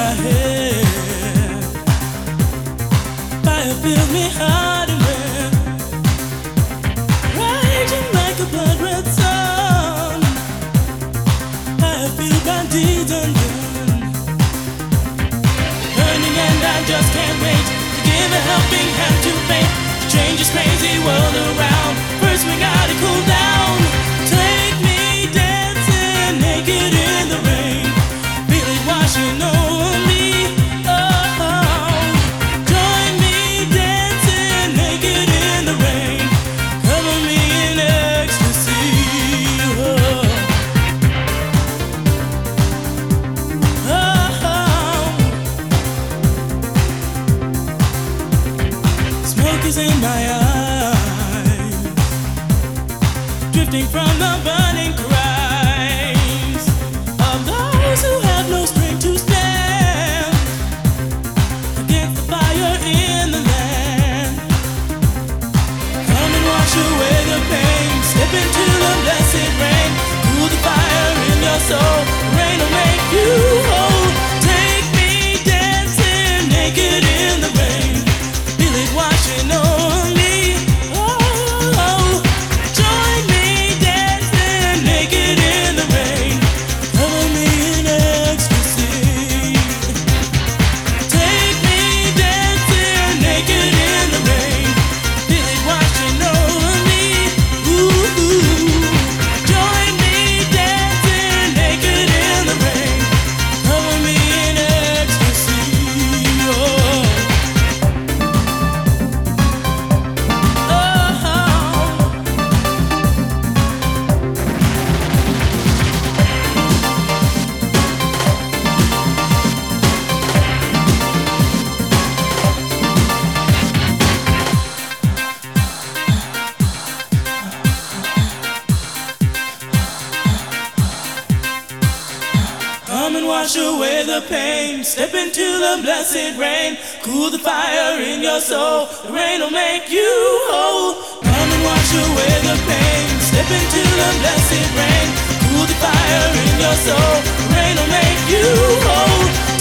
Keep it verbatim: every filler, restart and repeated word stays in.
my head. Fire fills me hard and red, raging like a blood red sun. I feel my deeds undone, burning, and I just can't wait to give a helping hand to fate to change this crazy world around. First we gotta cool down. Take me dancing naked in the rain, feel it washing over me. Oh, join me dancing naked in the rain, cover me in ecstasy. Oh, oh. Smoke is in my eyes, drifting from the burning cries of those who have no strength to stand against the fire in the land. Come and wash away the pain, step into the blessed rain, cool the fire in your soul, the rain will make you whole. Take me dancing naked in the rain, feel it washing over me. Come and wash away the pain, step into the blessed rain, cool the fire in your soul, the rain will make you whole. Come and wash away the pain, step into the blessed rain, cool the fire in your soul, the rain will make you whole.